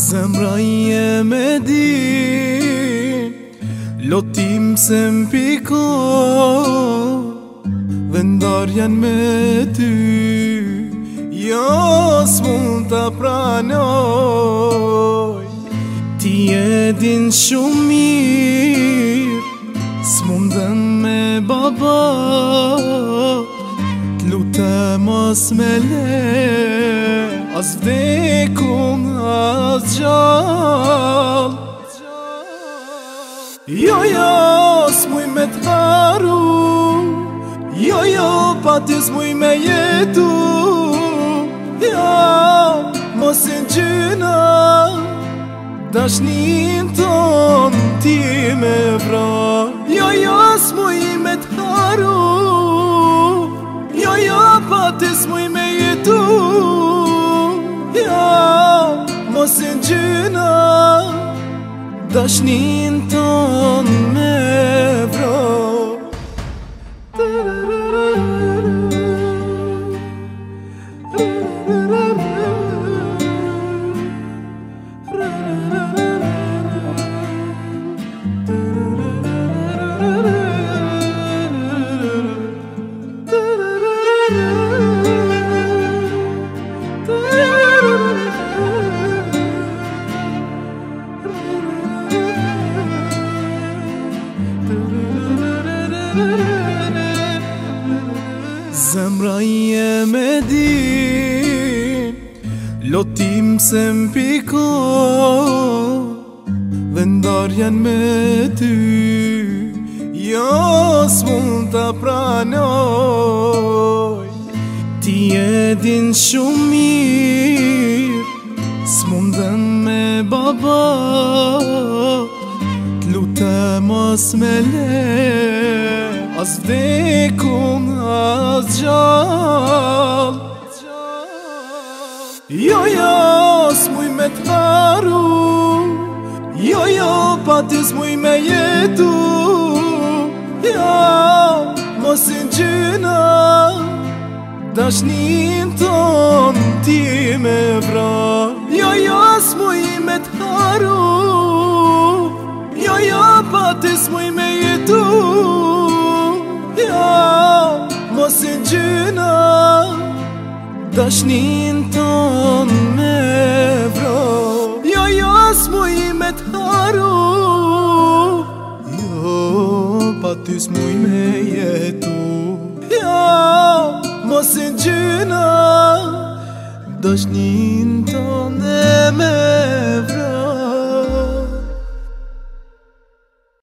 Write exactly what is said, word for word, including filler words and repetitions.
Zemra jeme din, lotim se m'piko, vendarjen me ty, jo s'mund t'a pranoj. Ti e din shumë mirë, s'mundem me baba, t'lutem mos me le, as vdekun as gjall. Jo, jo, s'muj me t'haru, jo, jo, pa ty s'muj me jetu. Jo, mos e gjyna, dashnin ton ti me vra. Jo, jo, s'muj me t'haru, jo, jo, pa ty s'muj me jetu. Jo, mos e gjyna, dashnin ton me vra. Zemra jeme din, lotim se m'piko, vendarjen me ty, jo s'mund t'a pranoj. Ti e din shumë mirë, s'mundem me baba, t'lutem mos me le, as vdekun as gjall. Jo, jo, s'muj me t'haru, jo, jo, pa ty s'muj me jetu. Jo, mos e gjyna, dashnin ton ti me vra. Jo, jo, s'muj me t'haru, jo, jo, pa ty s'muj me jetu. Jo, mos e gjyna, dashnin ton me vra. Jo, jo, s'muj me t'haru, jo, pa ty s'muj me jetu. Jo, mos e gjyna, dashnin ton